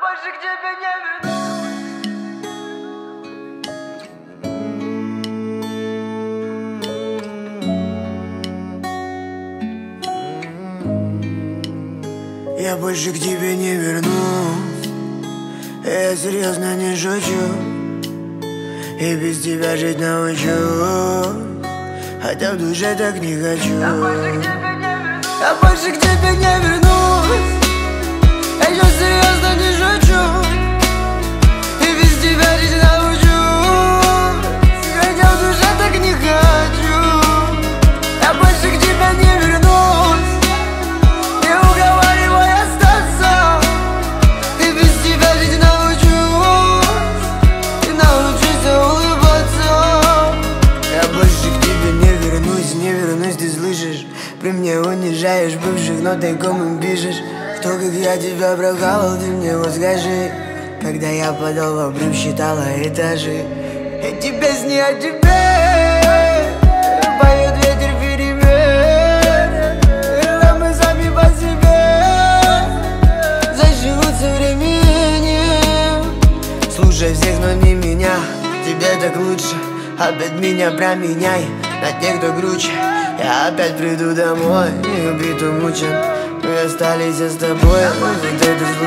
больше к тебе не вернусь. Я больше к тебе не вернусь. Я серьезно не шучу. И без тебя жить научусь, хотя в душе так не хочу. Я больше к тебе не вернусь. Я сейчас серьезно не шучу. И без тебя жить научусь, хотя в душе так не хочу. Я больше к тебе не вернусь. Не уговаривай остаться. И без тебя жить научусь, и научусь улыбаться. Я больше к тебе не вернусь, не вернусь, ты слышишь? При мне унижаешь бывших, но тайком им пишешь. Кто, как я, тебя прокалывал, ты мне вот скажи. Когда я падал в обрыв, считала этажи. Эти песни о тебе поет ветер перемен. Когда мы сами по себе заживут со временем. Слушай всех, но не меня, тебе так лучше. Опять меня променяй на тех, кто круче. Я опять приду домой, и убит, умучен. Мы остались с тобой, вот это